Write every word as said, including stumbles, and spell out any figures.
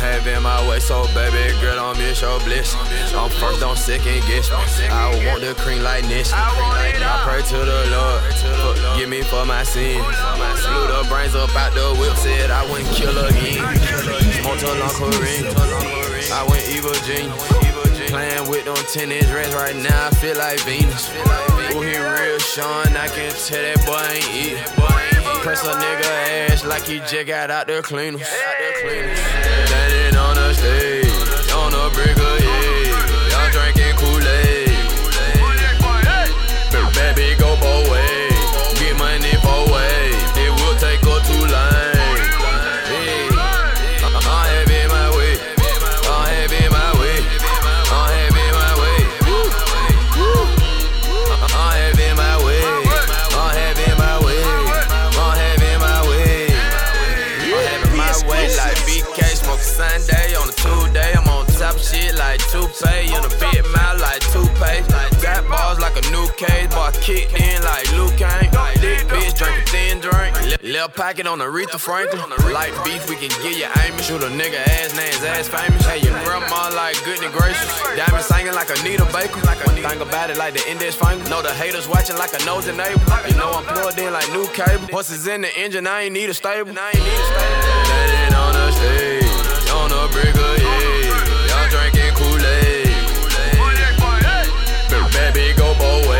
have in my way, so baby girl, don't miss your bliss. I'm first, don't second guess me. I want the cream like Nish. I pray to the Lord, forgive me for my sins. Blew the brains up out the whip, said I wouldn't kill again. Smoke till Uncle Ring, I went evil genius. Playing with them ten inch rings right now, I feel like Venus. Ooh, he real Sean, I can tell that boy ain't eating. Press a nigga ass like he just got out the cleaners. Standing on the stage, on the brigade, y'all drinking Kool-Aid. Baby, go both ways, get money both ways. It will take her two lanes. I'm having my way, I'm having my way, I'm having my way. I'm having my way, I'm having my way, I'm having my way. I'm having my way like B K, smoke Sunday on a Tuesday. I'm on top shit like toupee, in a big mouth like toupee. Got balls like a new cage, boy kicked in like Luke Kane. Thick bitch drinking thin drink, little pocket on Aretha Franklin. Like beef, we can get you aiming. Shoot a nigga ass, name's ass famous. Hey, your grandma like goodness gracious. Diamond singing like Anita Baker. One thing about it like the index finger. Know the haters watching like a nosy neighbor. You know I'm plugged in like new cable. Horses in the engine, I ain't need a stable. Standing on the stage, on the brigade, y'all drinking Kool-Aid. Baby, go both ways.